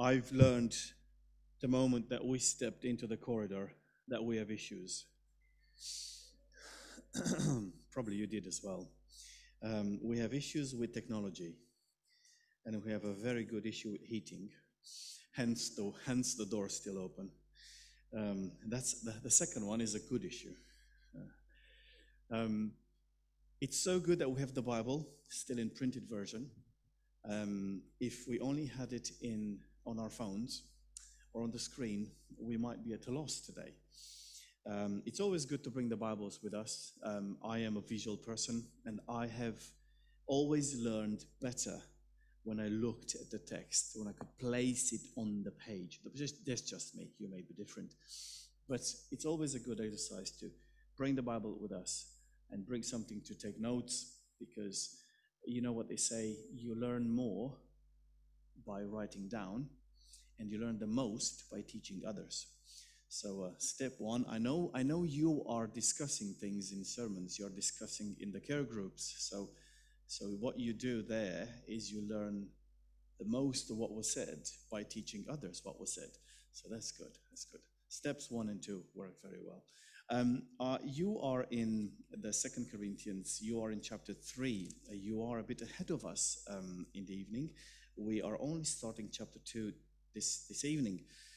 I've learned the moment that we stepped into the corridor that we have issues. Probably you did as well. We have issues with technology, and we have a very good issue with heating. Hence the door still open. That's the second one is a good issue. It's so good that we have the Bible still in printed version. If we only had it on our phones or on the screen, we might be at a loss today. It's always good to bring the Bibles with us. I am a visual person, and I have always learned better when I looked at the text, when I could place it on the page. That's just me. You may be different. But it's always a good exercise to bring the Bible with us and bring something to take notes, because you know what they say, you learn more by writing down, and you learn the most by teaching others. So step one, I know you are discussing things in sermons, you're discussing in the care groups. So what you do there is you learn the most of what was said by teaching others what was said. So that's good. Steps 1 and 2 work very well. You are in the 2 Corinthians, you are in chapter 3. You are a bit ahead of us in the evening. We are only starting chapter 2 this evening.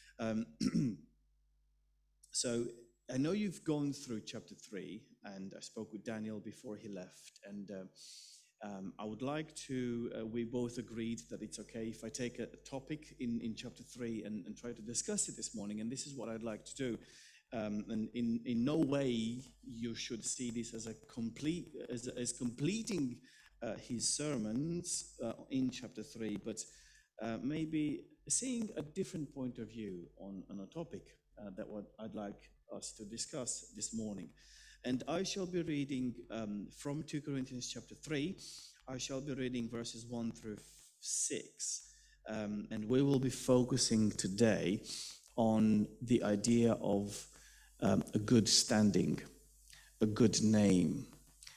So I know you've gone through chapter 3, and I spoke with Daniel before he left, and I would like to, we both agreed that it's okay if I take a topic in chapter 3 and try to discuss it this morning, and this is what I'd like to do. And in no way you should see this as as completing his sermons in chapter 3, but maybe seeing a different point of view on a topic that what I'd like us to discuss this morning. And I shall be reading from 2 Corinthians chapter 3. I shall be reading verses 1 through 6. And we will be focusing today on the idea of a good standing, a good name,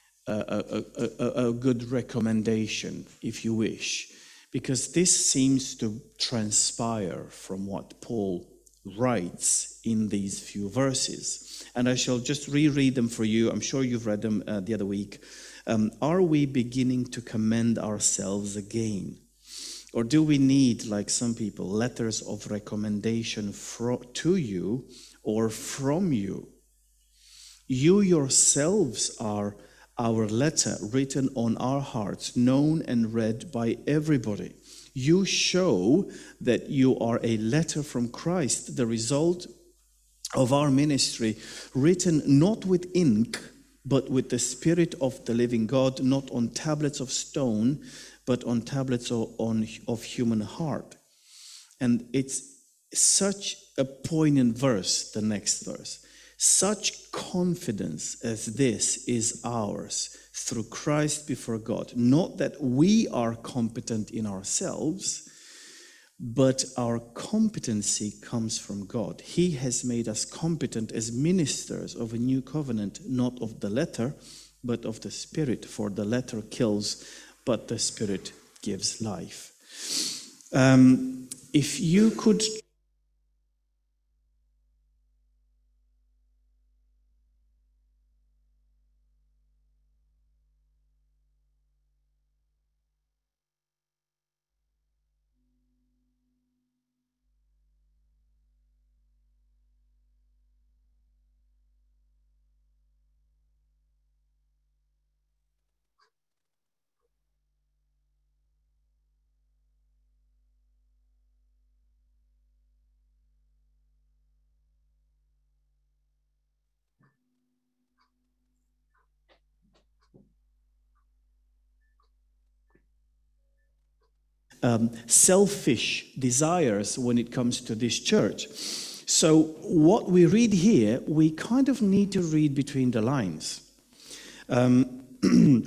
a good recommendation, if you wish. Because this seems to transpire from what Paul writes in these few verses. And I shall just reread them for you. I'm sure you've read them the other week. Are we beginning to commend ourselves again? Or do we need, like some people, letters of recommendation to you or from you? You yourselves are our letter written on our hearts, known and read by everybody. You show that you are a letter from Christ, the result of our ministry, written not with ink, but with the Spirit of the living God, not on tablets of stone, but on tablets of human heart. And it's such a poignant verse, the next verse. Such confidence as this is ours through Christ before God. Not that we are competent in ourselves, but our competency comes from God. He has made us competent as ministers of a new covenant, not of the letter, but of the Spirit. For the letter kills, but the Spirit gives life. If you could... selfish desires when it comes to this church. So what we read here, we kind of need to read between the lines. And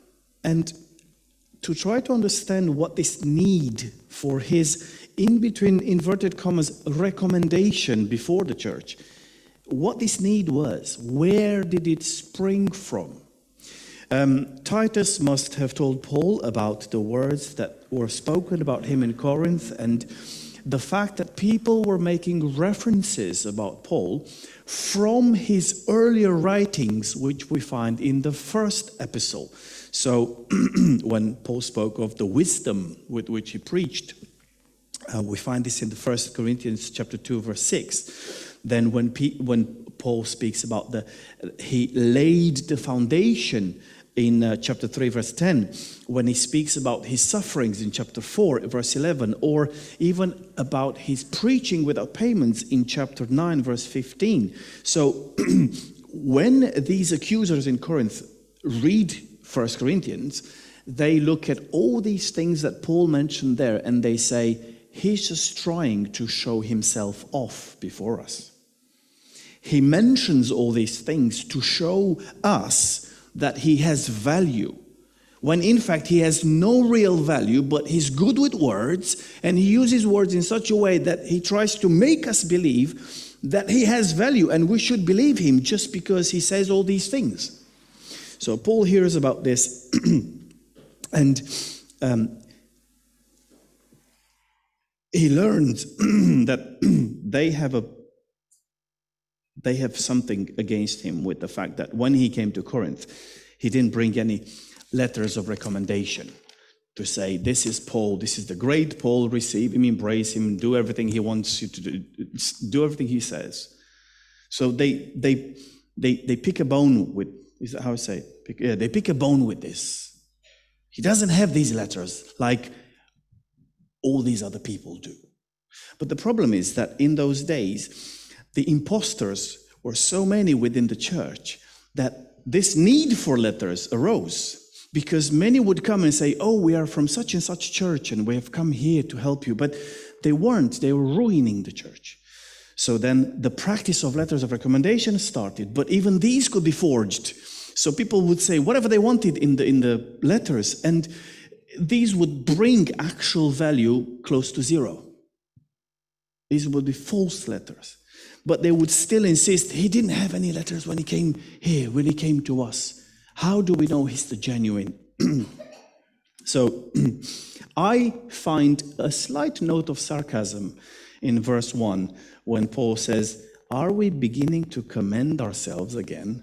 to try to understand what this need for his, in between inverted commas, recommendation before the church, what this need was, where did it spring from? Titus must have told Paul about the words that were spoken about him in Corinth, and the fact that people were making references about Paul from his earlier writings, which we find in the first epistle. So when Paul spoke of the wisdom with which he preached, we find this in the 1 Corinthians chapter 2, verse 6. Then when Paul speaks about he laid the foundation in chapter 3, verse 10, when he speaks about his sufferings in chapter 4, verse 11, or even about his preaching without payments in chapter 9, verse 15. So when these accusers in Corinth read 1 Corinthians, they look at all these things that Paul mentioned there and they say, he's just trying to show himself off before us. He mentions all these things to show us that he has value, when in fact he has no real value, but he's good with words, and he uses words in such a way that he tries to make us believe that he has value, and we should believe him just because he says all these things. So Paul hears about this, and he learns that they have something against him with the fact that when he came to Corinth, he didn't bring any letters of recommendation to say, this is Paul, this is the great Paul, receive him, embrace him, do everything he wants you to do everything he says. So they pick a bone with, is that how I say it? They pick a bone with this. He doesn't have these letters like all these other people do. But the problem is that in those days, the imposters were so many within the church that this need for letters arose, because many would come and say, oh, we are from such and such church and we have come here to help you. But they weren't. They were ruining the church. So then the practice of letters of recommendation started, but even these could be forged. So people would say whatever they wanted in the letters, and these would bring actual value close to zero. These would be false letters. But they would still insist he didn't have any letters when he came here, when he came to us. How do we know he's the genuine? So I find a slight note of sarcasm in verse 1 when Paul says, are we beginning to commend ourselves again?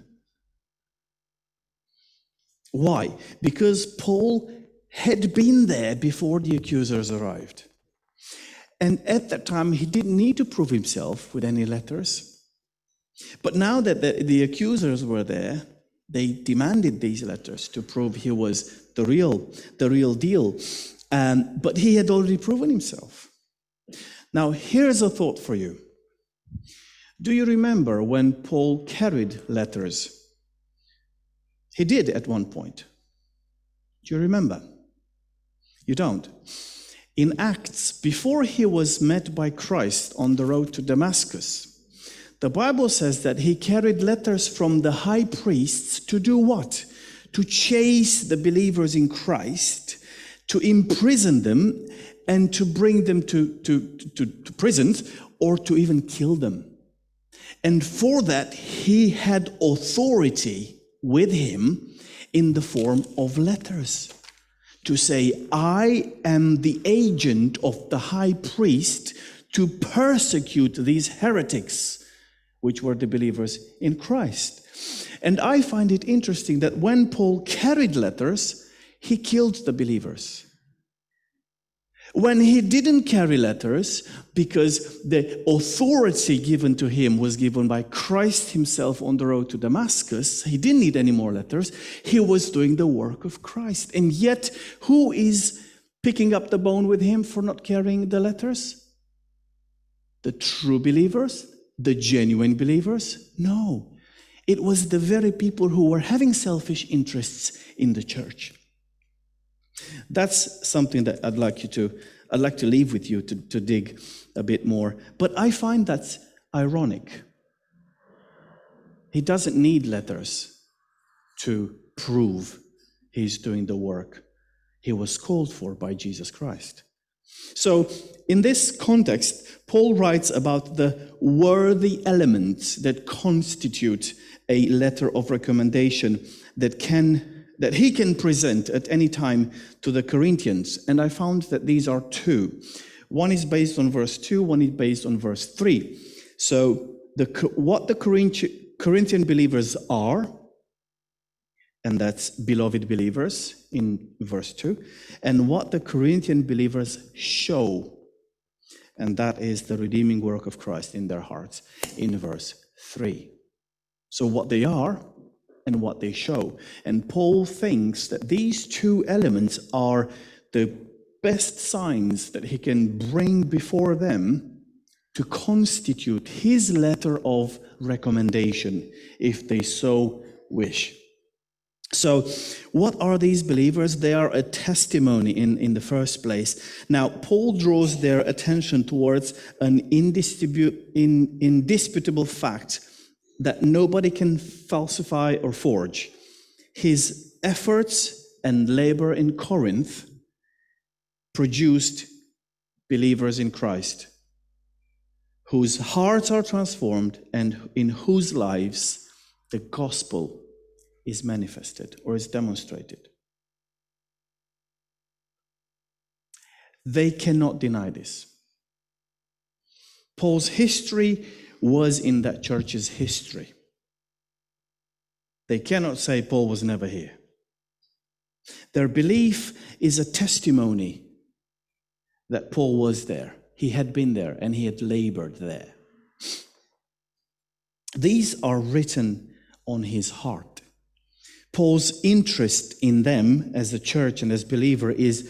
Why? Because Paul had been there before the accusers arrived. And at that time, he didn't need to prove himself with any letters. But now that the accusers were there, they demanded these letters to prove he was the real deal. But he had already proven himself. Now, here's a thought for you. Do you remember when Paul carried letters? He did at one point. Do you remember? You don't. In Acts, before he was met by Christ on the road to Damascus, the Bible says that he carried letters from the high priests to do what? To chase the believers in Christ, to imprison them, and to bring them to prisons, or to even kill them. And for that, he had authority with him in the form of letters. To say, I am the agent of the high priest to persecute these heretics, which were the believers in Christ. And I find it interesting that when Paul carried letters, he killed the believers. When he didn't carry letters, because the authority given to him was given by Christ himself on the road to Damascus, he didn't need any more letters. He was doing the work of Christ. And yet, who is picking up the bone with him for not carrying the letters? The true believers? The genuine believers? No. It was the very people who were having selfish interests in the church. That's something that I'd like to leave with you to dig a bit more. But I find that's ironic. He doesn't need letters to prove he's doing the work he was called for by Jesus Christ. So in this context, Paul writes about the worthy elements that constitute a letter of recommendation that he can present at any time to the Corinthians. And I found that these are two. One is based on verse 2, one is based on verse 3. So what the Corinthian believers are, and that's beloved believers in verse 2, and what the Corinthian believers show, and that is the redeeming work of Christ in their hearts in verse 3. So what they are and what they show. And Paul thinks that these two elements are the best signs that he can bring before them to constitute his letter of recommendation, if they so wish. So what are these believers? They are a testimony in the first place. Now, Paul draws their attention towards an indisputable fact that nobody can falsify or forge. His efforts and labor in Corinth produced believers in Christ, whose hearts are transformed and in whose lives the gospel is manifested or is demonstrated. They cannot deny this. Paul's history was in that church's history. They cannot say Paul was never here. Their belief is a testimony that Paul was there. He had been there and he had labored there. These are written on his heart. Paul's interest in them as a church and as believer is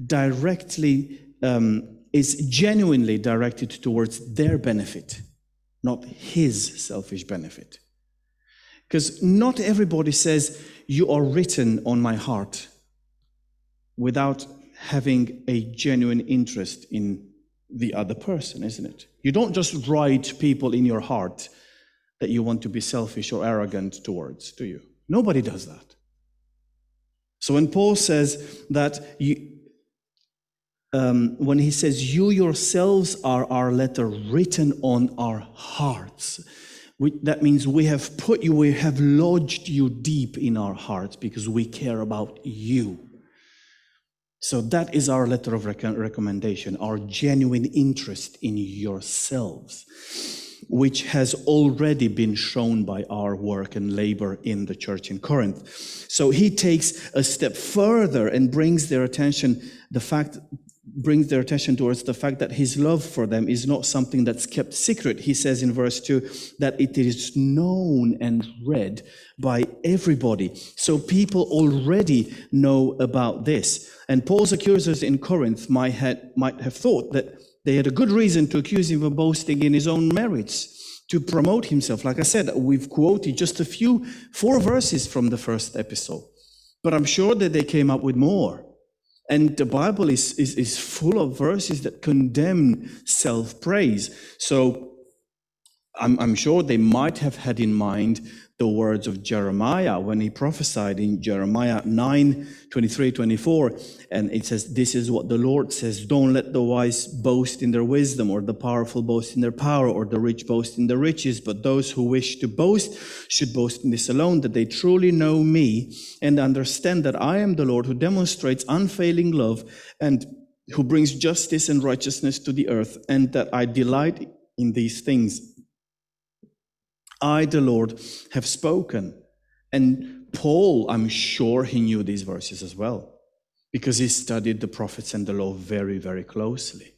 genuinely directed towards their benefit, not his selfish benefit. Because not everybody says, you are written on my heart, without having a genuine interest in the other person, isn't it? You don't just write people in your heart that you want to be selfish or arrogant towards, do you? Nobody does that. So when Paul says that when he says, you yourselves are our letter written on our hearts, that means we have lodged you deep in our hearts because we care about you. So that is our letter of recommendation, our genuine interest in yourselves, which has already been shown by our work and labor in the church in Corinth. So he takes a step further and brings their attention towards the fact that his love for them is not something that's kept secret. He says in verse 2 that it is known and read by everybody. So people already know about this. And Paul's accusers in Corinth might have thought that they had a good reason to accuse him of boasting in his own merits, to promote himself. Like I said, we've quoted just 4 verses from the first epistle. But I'm sure that they came up with more. And the Bible is full of verses that condemn self-praise. So I'm sure they might have had in mind the words of Jeremiah when he prophesied in Jeremiah 9:23-24. And it says, this is what the Lord says, don't let the wise boast in their wisdom, or the powerful boast in their power, or the rich boast in their riches. But those who wish to boast should boast in this alone, that they truly know me and understand that I am the Lord who demonstrates unfailing love and who brings justice and righteousness to the earth, and that I delight in these things. I, the Lord, have spoken. And Paul, I'm sure he knew these verses as well, because he studied the prophets and the law very, very closely.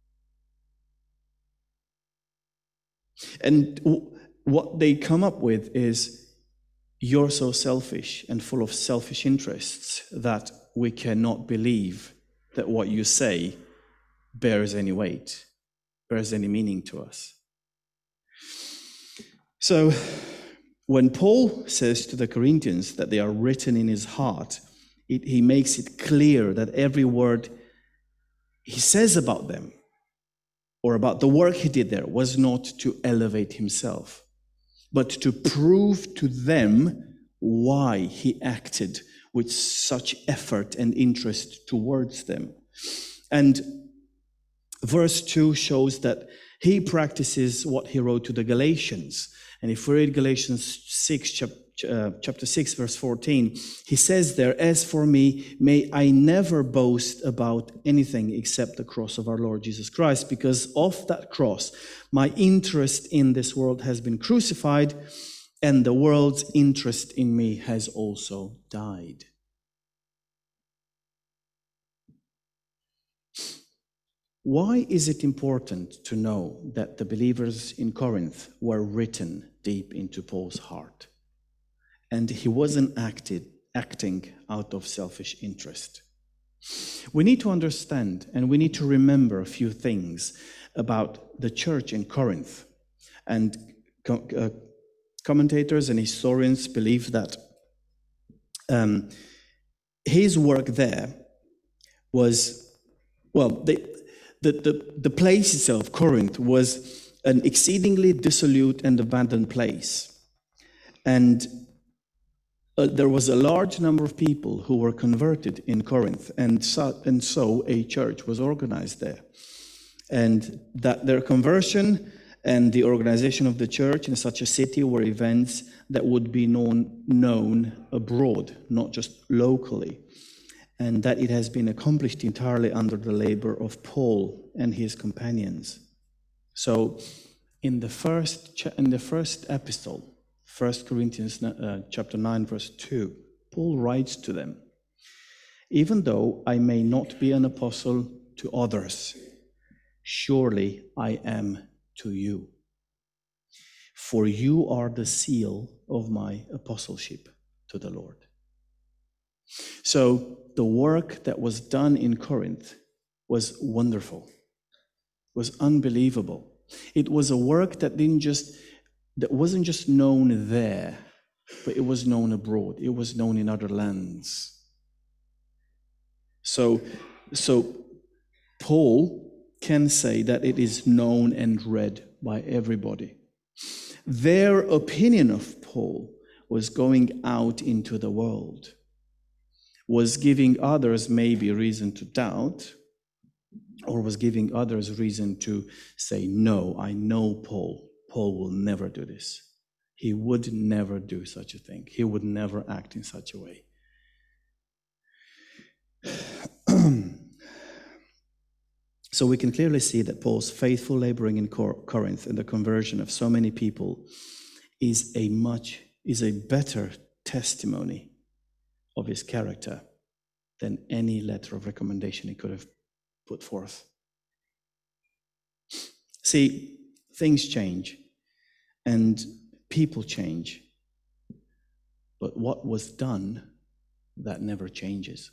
And what they come up with is, you're so selfish and full of selfish interests that we cannot believe that what you say bears any weight, bears any meaning to us. So when Paul says to the Corinthians that they are written in his heart, he makes it clear that every word he says about them or about the work he did there was not to elevate himself, but to prove to them why he acted with such effort and interest towards them. And verse 2 shows that he practices what he wrote to the Galatians. And if we read Galatians 6, chapter 6, verse 14, he says there, "As for me, may I never boast about anything except the cross of our Lord Jesus Christ, because of that cross, my interest in this world has been crucified, and the world's interest in me has also died." Why is it important to know that the believers in Corinth were written deep into Paul's heart? And he wasn't acting out of selfish interest. We need to understand and we need to remember a few things about the church in Corinth. And commentators and historians believe that his work there was, well, the place itself, Corinth, was an exceedingly dissolute and abandoned place. And there was a large number of people who were converted in Corinth, and so a church was organized there. And that their conversion and the organization of the church in such a city were events that would be known abroad, not just locally. And that it has been accomplished entirely under the labor of Paul and his companions. So in the first epistle, 1 Corinthians chapter 9, verse 2, Paul writes to them, "Even though I may not be an apostle to others, surely I am to you. For you are the seal of my apostleship to the Lord." So the work that was done in Corinth was wonderful, was unbelievable. It was a work that wasn't just known there, but it was known abroad. It was known in other lands. So Paul can say that it is known and read by everybody. Their opinion of Paul was going out into the world, was giving others maybe reason to doubt, or was giving others reason to say, "No, I know Paul. Paul will never do this. He would never do such a thing. He would never act in such a way." So we can clearly see that Paul's faithful laboring in Corinth and the conversion of so many people is a better testimony of his character than any letter of recommendation he could have put forth. See, things change and people change, but what was done, that never changes.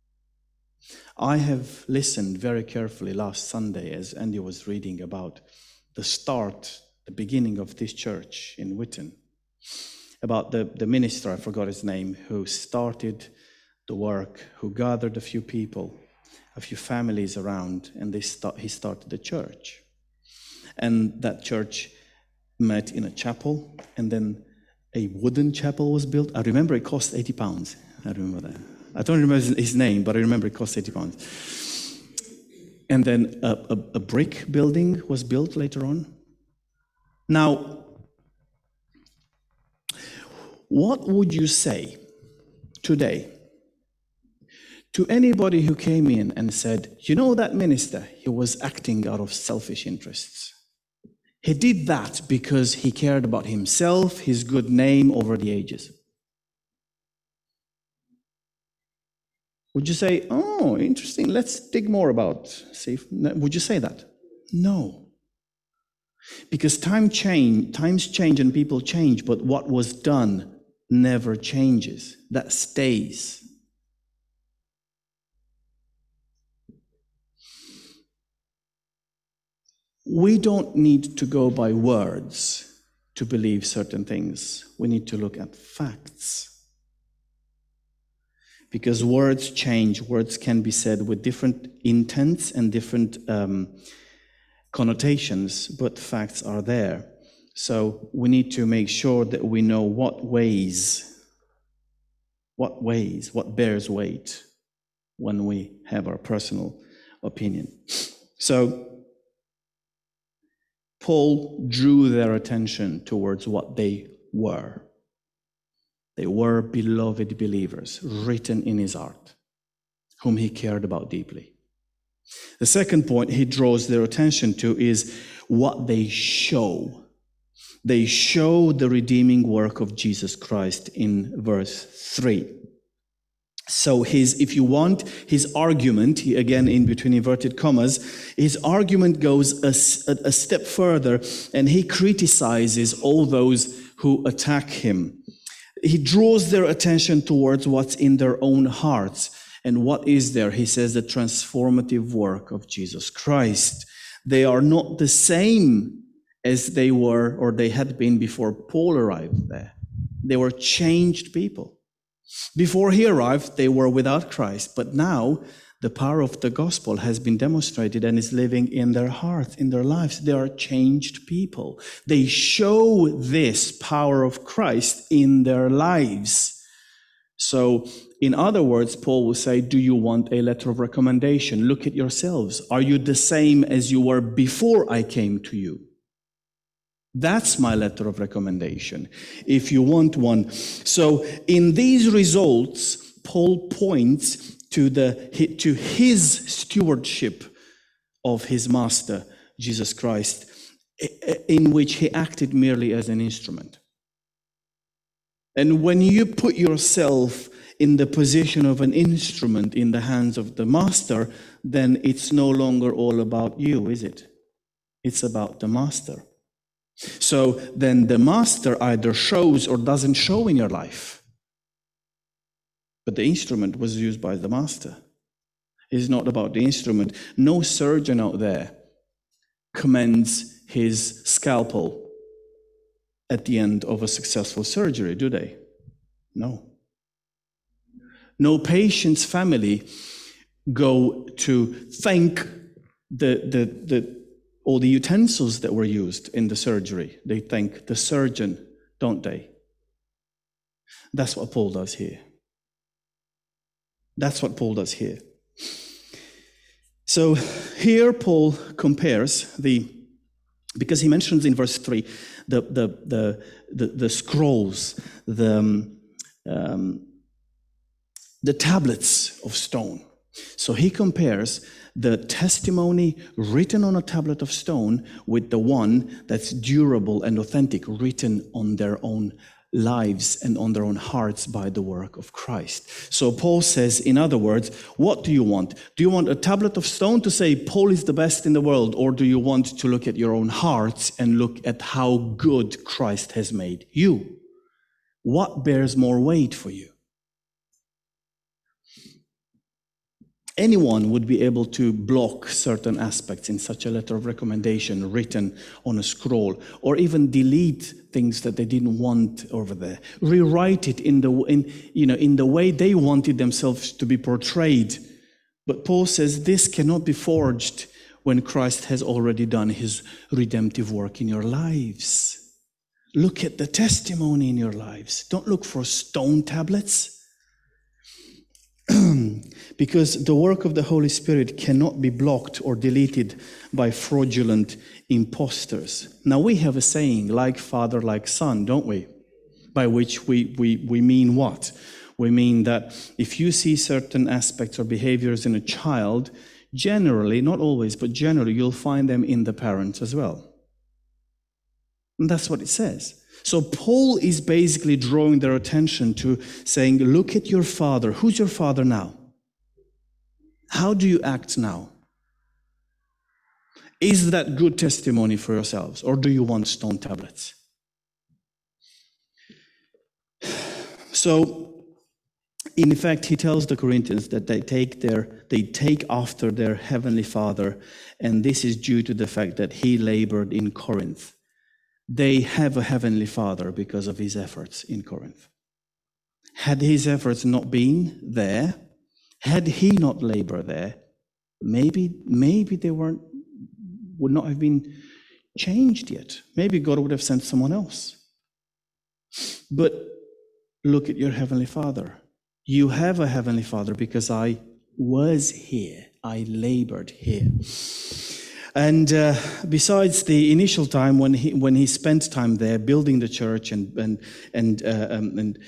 I have listened very carefully last Sunday as Andy was reading about the beginning of this church in Witten, about the minister, I forgot his name, who started the work, who gathered a few people, a few families around, and he started the church. And that church met in a chapel, and then a wooden chapel was built. I remember it cost £80. I remember that. I don't remember his name, but I remember it cost £80. And then a brick building was built later on. Now, what would you say today to anybody who came in and said, "You know that minister, he was acting out of selfish interests. He did that because he cared about himself, his good name over the ages"? Would you say, "Oh, interesting, let's dig more about"? Would you say that? No. Because times change and people change, but what was done never changes. That stays. We don't need to go by words to believe certain things. We need to look at facts. Because words change, words can be said with different intents and different connotations, but facts are there. So we need to make sure that we know what bears weight when we have our personal opinion. So Paul drew their attention towards what they were. They were beloved believers, written in his heart, whom he cared about deeply. The second point he draws their attention to is what they show. They show the redeeming work of Jesus Christ in verse 3. So if you want, his argument, again in between inverted commas, his argument goes a step further, and he criticizes all those who attack him. He draws their attention towards what's in their own hearts. And what is there? He says the transformative work of Jesus Christ. They are not the same as they were or they had been before Paul arrived there. They were changed people. Before he arrived, they were without Christ, but now the power of the gospel has been demonstrated and is living in their hearts, in their lives. They are changed people. They show this power of Christ in their lives. So, in other words, Paul will say, do you want a letter of recommendation? Look at yourselves. Are you the same as you were before I came to you? That's my letter of recommendation, if you want one. So in these results, Paul points to his stewardship of his master, Jesus Christ, in which he acted merely as an instrument. And when you put yourself in the position of an instrument in the hands of the master, then it's no longer all about you, is it? It's about the master. So then the master either shows or doesn't show in your life. But the instrument was used by the master. It's not about the instrument. No surgeon out there commends his scalpel at the end of a successful surgery, do they? No. No patient's family go to thank all the utensils that were used in the surgery. They thank the surgeon, don't they? That's what Paul does here. That's what Paul does here. So here Paul compares because he mentions in verse 3 the scrolls, the tablets of stone. So he compares the testimony written on a tablet of stone with the one that's durable and authentic, written on their own lives and on their own hearts by the work of Christ. So Paul says, in other words, what do you want? Do you want a tablet of stone to say Paul is the best in the world, or do you want to look at your own hearts and look at how good Christ has made you? What bears more weight for you? Anyone would be able to block certain aspects in such a letter of recommendation written on a scroll, or even delete things that they didn't want over there, rewrite it in the way they wanted themselves to be portrayed. But Paul says this cannot be forged when Christ has already done his redemptive work in your lives. Look at the testimony in your lives. Don't look for stone tablets. Because the work of the Holy Spirit cannot be blocked or deleted by fraudulent imposters. Now we have a saying, like father, like son, don't we? By which we mean what? We mean that if you see certain aspects or behaviors in a child, generally, not always, but generally, you'll find them in the parents as well. And that's what it says. So Paul is basically drawing their attention to saying, look at your father. Who's your father now? How do you act now? Is that good testimony for yourselves, or do you want stone tablets? So, in fact, he tells the Corinthians that they take after their heavenly Father, and this is due to the fact that he labored in Corinth. They have a heavenly Father because of his efforts in Corinth. Had his efforts not been there, had he not labored there, maybe they would not have been changed yet. Maybe God would have sent someone else. But look at your heavenly Father. You have a heavenly Father because I was here. I labored here. And besides the initial time when he spent time there building the church and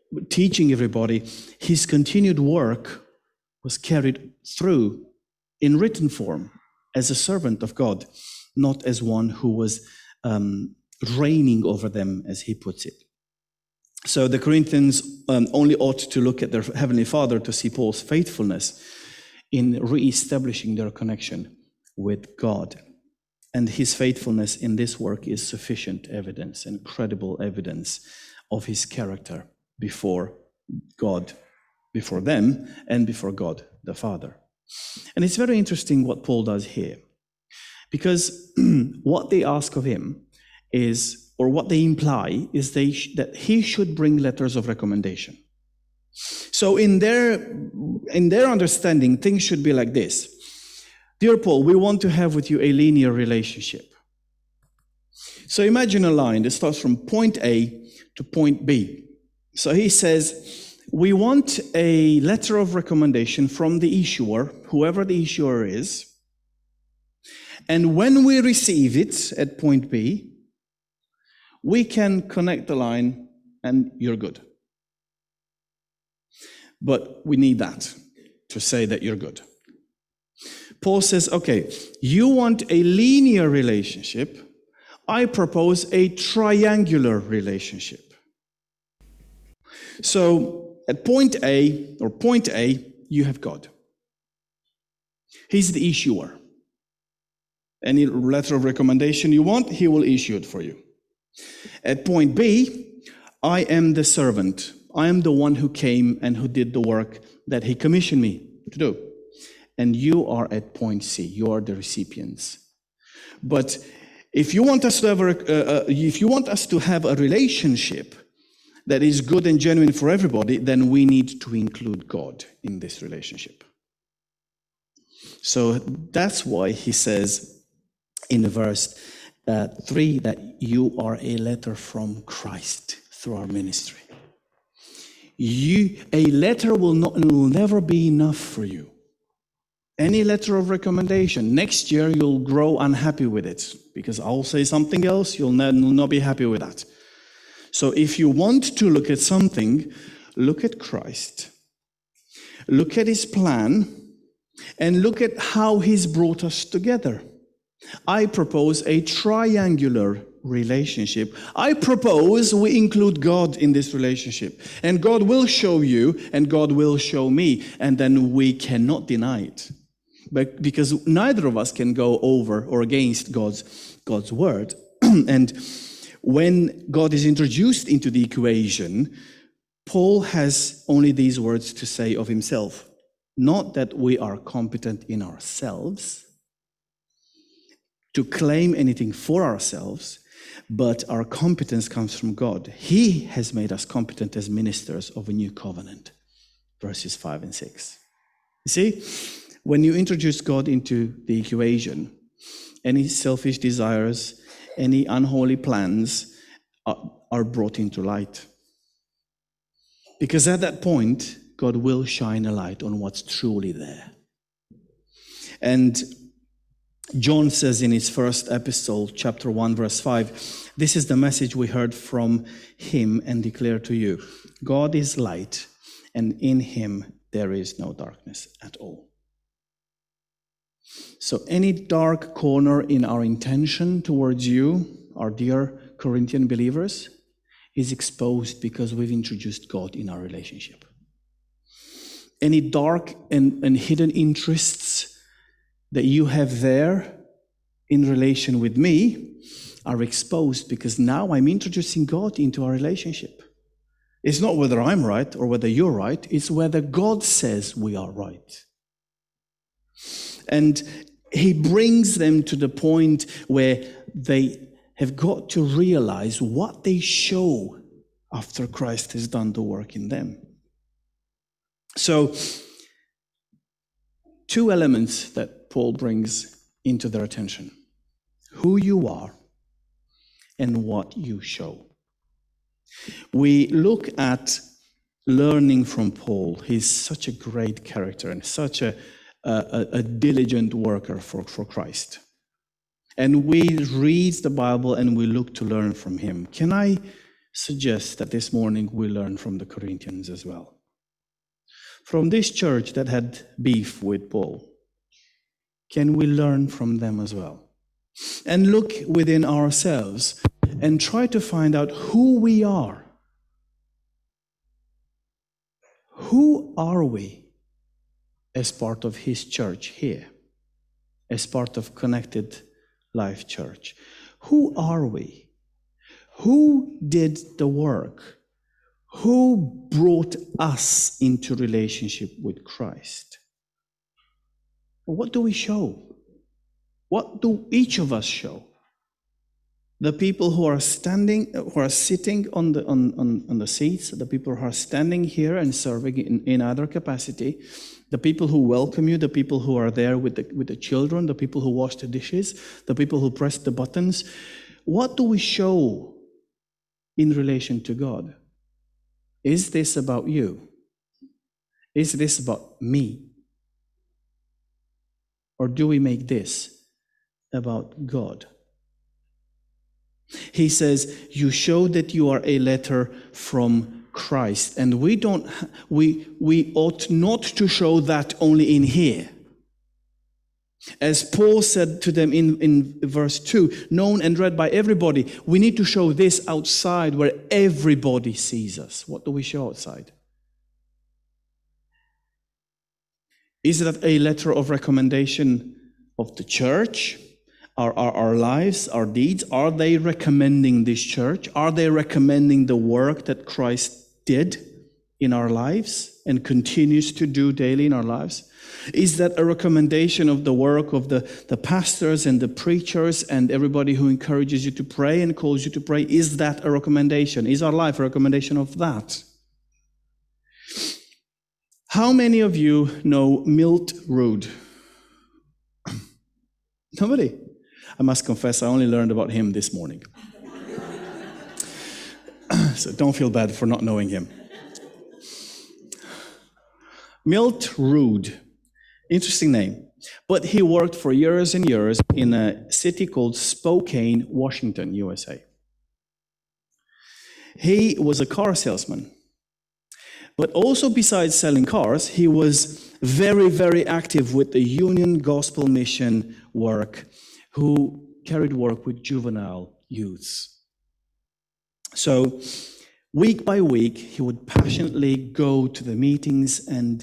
teaching everybody, his continued work was carried through in written form as a servant of God, not as one who was reigning over them, as he puts it. So the Corinthians only ought to look at their Heavenly Father to see Paul's faithfulness in re-establishing their connection with God. And his faithfulness in this work is sufficient evidence and credible evidence of his character before God, before them, and before God the Father. And it's very interesting what Paul does here, because what they ask of him is, or what they imply, is that he should bring letters of recommendation. So in their understanding, things should be like this. Dear Paul, we want to have with you a linear relationship. So imagine a line that starts from point A to point B. So he says, we want a letter of recommendation from the issuer, whoever the issuer is. And when we receive it at point B, we can connect the line and you're good. But we need that to say that you're good. Paul says, okay, you want a linear relationship. I propose a triangular relationship. So at point A, you have God. He's the issuer. Any letter of recommendation you want, he will issue it for you. At point B, I am the servant. I am the one who came and who did the work that he commissioned me to do. And you are at point C. You are the recipients. But if you want us to have a relationship that is good and genuine for everybody, then we need to include God in this relationship. So that's why he says in verse 3 that you are a letter from Christ through our ministry. A letter will never be enough for you. Any letter of recommendation, next year you'll grow unhappy with it because I'll say something else, you'll not be happy with that. So if you want to look at something, look at Christ. Look at his plan and look at how he's brought us together. I propose a triangular relationship. I propose we include God in this relationship. And God will show you and God will show me. And then we cannot deny it. But because neither of us can go over or against God's word. And when God is introduced into the equation, Paul has only these words to say of himself. Not that we are competent in ourselves to claim anything for ourselves, but our competence comes from God. He has made us competent as ministers of a new covenant. Verses 5 and 6. You see, when you introduce God into the equation, any selfish desires, any unholy plans are brought into light. Because at that point, God will shine a light on what's truly there. And John says in his first epistle, chapter 1, verse 5, this is the message we heard from him and declare to you. God is light, and in him there is no darkness at all. So any dark corner in our intention towards you, our dear Corinthian believers, is exposed because we've introduced God in our relationship. Any dark and hidden interests that you have there in relation with me are exposed because now I'm introducing God into our relationship. It's not whether I'm right or whether you're right, it's whether God says we are right. And he brings them to the point where they have got to realize what they show after Christ has done the work in them. So, two elements that Paul brings into their attention. Who you are and what you show. We look at learning from Paul. He's such a great character and such a diligent worker for Christ. And we read the Bible and we look to learn from him. Can I suggest that this morning we learn from the Corinthians as well. From this church that had beef with Paul, can we learn from them as well? And look within ourselves and try to find out who we are. Who are we as part of his church here? As part of Connected Life Church? Who are we? Who did the work? Who brought us into relationship with Christ? What do we show? What do each of us show? The people who are standing, who are sitting on the seats, the people who are standing here and serving in other capacity, the people who welcome you, the people who are there with the children, the people who wash the dishes, the people who press the buttons. What do we show in relation to God? Is this about you? Is this about me? Or do we make this about God? He says, you show that you are a letter from Christ. And we ought not to show that only in here. As Paul said to them in verse 2, known and read by everybody, we need to show this outside where everybody sees us. What do we show outside? Is that a letter of recommendation of the church? Our lives, our deeds, are they recommending this church? Are they recommending the work that Christ did in our lives and continues to do daily in our lives? Is that a recommendation of the work of the pastors and the preachers and everybody who encourages you to pray and calls you to pray? Is that a recommendation? Is our life a recommendation of that? How many of you know Milt Rood? Nobody? I must confess, I only learned about him this morning. So don't feel bad for not knowing him. Milt Rood, interesting name. But he worked for years and years in a city called Spokane, Washington, USA. He was a car salesman. But also besides selling cars, he was very, very active with the Union Gospel Mission work, who carried work with juvenile youths. So week by week, he would passionately go to the meetings and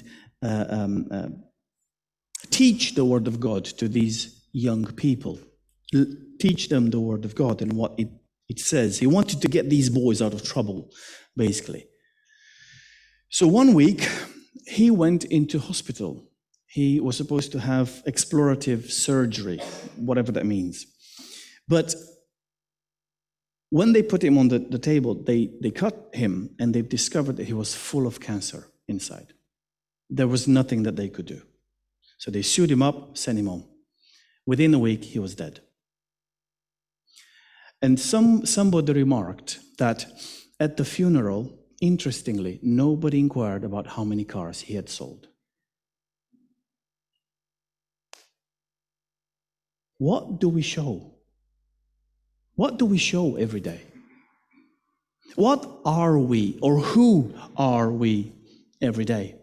teach the Word of God to these young people. Teach them the Word of God and what it says. He wanted to get these boys out of trouble, basically. So one week, he went into hospital. He was supposed to have explorative surgery, whatever that means. But when they put him on the table, they cut him and they discovered that he was full of cancer inside. There was nothing that they could do. So they sewed him up, sent him home. Within a week, he was dead. And somebody remarked that at the funeral, interestingly, nobody inquired about how many cars he had sold. What do we show? What do we show every day? What are we, or who are we every day?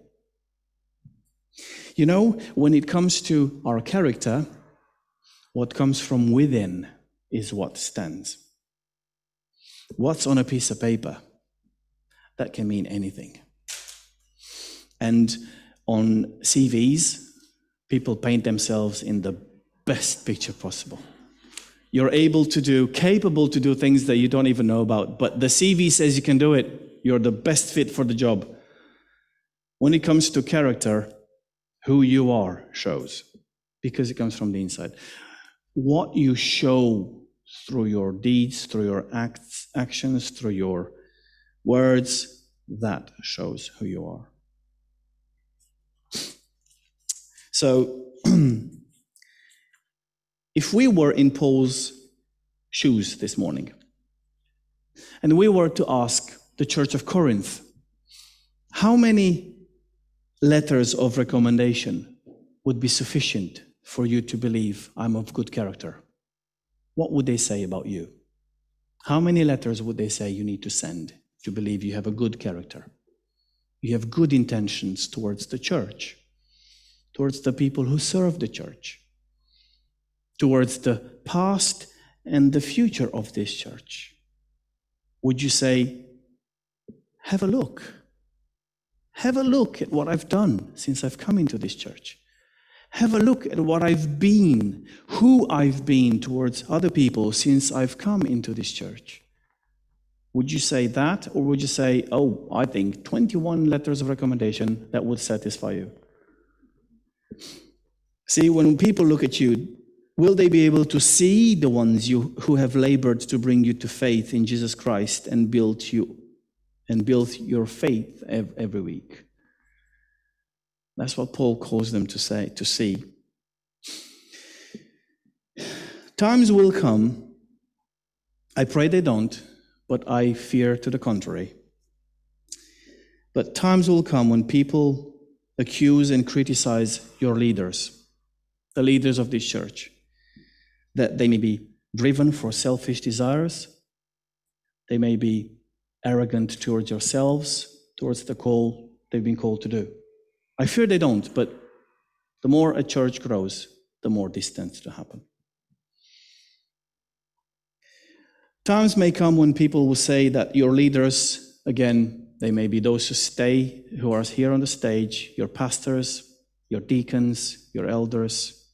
You know, when it comes to our character, what comes from within is what stands. What's on a piece of paper? That can mean anything. And on CVs, people paint themselves in the best picture possible. You're capable to do things that you don't even know about, but the CV says you can do it. You're the best fit for the job. When it comes to character, who you are shows, because it comes from the inside. What you show through your deeds, through your actions, through your words, that shows who you are. So, if we were in Paul's shoes this morning, and we were to ask the Church of Corinth, how many letters of recommendation would be sufficient for you to believe I'm of good character? What would they say about you? How many letters would they say you need to send to believe you have a good character? You have good intentions towards the church, towards the people who serve the church, towards the past and the future of this church. Would you say, have a look. Have a look at what I've done since I've come into this church. Have a look at what I've been, who I've been towards other people since I've come into this church. Would you say that, or would you say, oh, I think 21 letters of recommendation, that would satisfy you? See, when people look at you, will they be able to see the ones who have labored to bring you to faith in Jesus Christ and build your faith every week? That's what Paul calls them to see. Times will come, I pray they don't, but I fear to the contrary. But times will come when people accuse and criticize your leaders, the leaders of this church, that they may be driven for selfish desires, they may be arrogant towards yourselves, towards the call they've been called to do. I fear they don't, but the more a church grows, the more this tends to happen. Times may come when people will say that your leaders, again, they may be those who are here on the stage, your pastors, your deacons, your elders,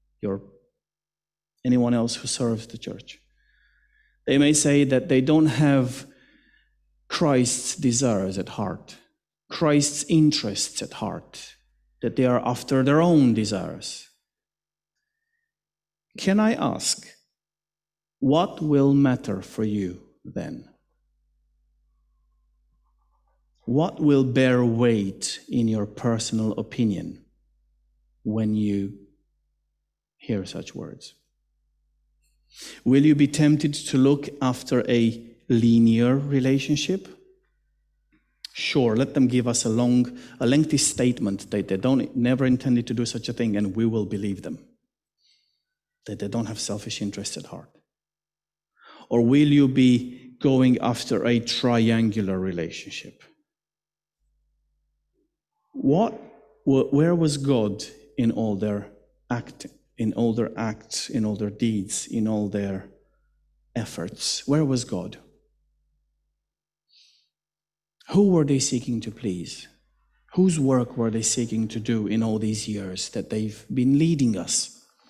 anyone else who serves the church. They may say that they don't have Christ's desires at heart, Christ's interests at heart, that they are after their own desires. Can I ask, what will matter for you then? What will bear weight in your personal opinion when you hear such words? Will you be tempted to look after a linear relationship? Sure, let them give us a lengthy statement that they never intended to do such a thing, and we will believe them, that they don't have selfish interests at heart. Or will you be going after a triangular relationship? Where was God in all their acting, in all their acts, in all their deeds, in all their efforts? Where was God? Who were they seeking to please? Whose work were they seeking to do in all these years that they've been leading us?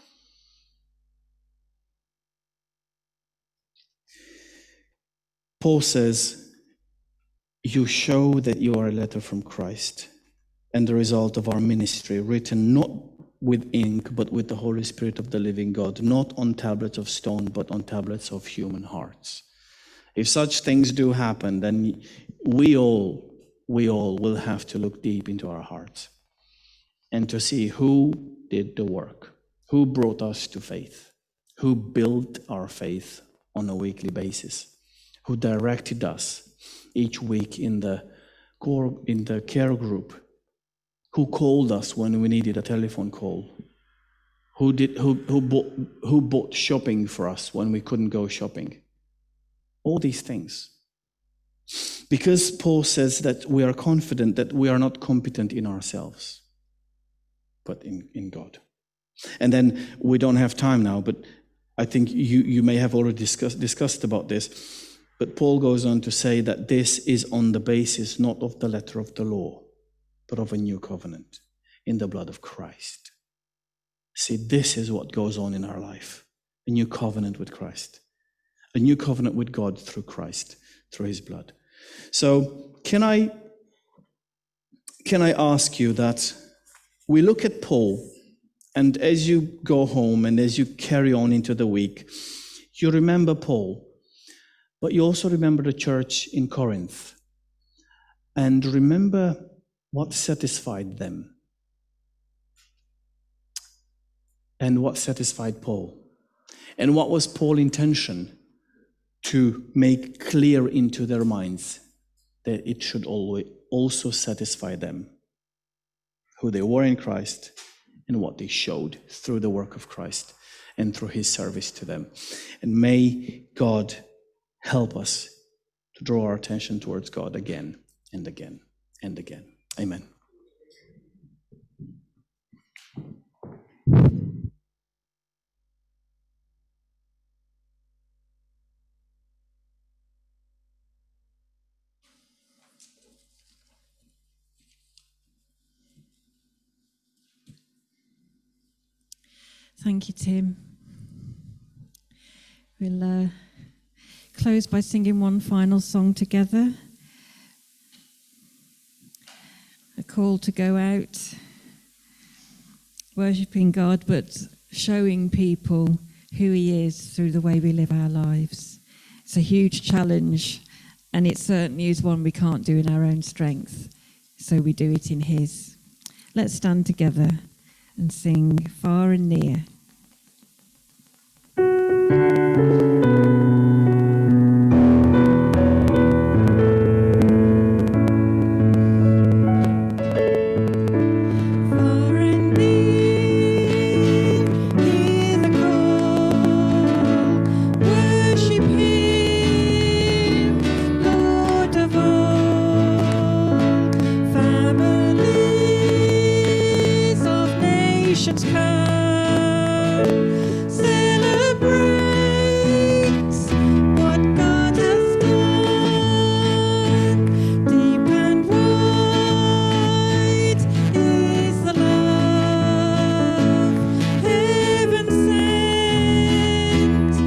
Paul says, you show that you are a letter from Christ and the result of our ministry, written not with ink, but with the Holy Spirit of the living God, not on tablets of stone, but on tablets of human hearts. If such things do happen, then we all will have to look deep into our hearts and to see who did the work, who brought us to faith, who built our faith on a weekly basis, who directed us each week in the care group, who called us when we needed a telephone call, who bought shopping for us when we couldn't go shopping. All these things. Because Paul says that we are confident that we are not competent in ourselves, but in God. And then we don't have time now, but I think you may have already discussed about this. But Paul goes on to say that this is on the basis not of the letter of the law, but of a new covenant in the blood of Christ. See, this is what goes on in our life. A new covenant with Christ. A new covenant with God through Christ, through his blood. So can I ask you that we look at Paul, and as you go home and as you carry on into the week, you remember Paul, but you also remember the church in Corinth, and remember what satisfied them and what satisfied Paul, and what was Paul's intention to make clear into their minds that it should always also satisfy them, who they were in Christ and what they showed through the work of Christ and through his service to them. And may God help us to draw our attention towards God again and again and again. Amen. Thank you, Tim. We'll close by singing one final song together. A call to go out, worshipping God, but showing people who He is through the way we live our lives. It's a huge challenge, and it certainly is one we can't do in our own strength, so we do it in His. Let's stand together and sing Far and Near. Come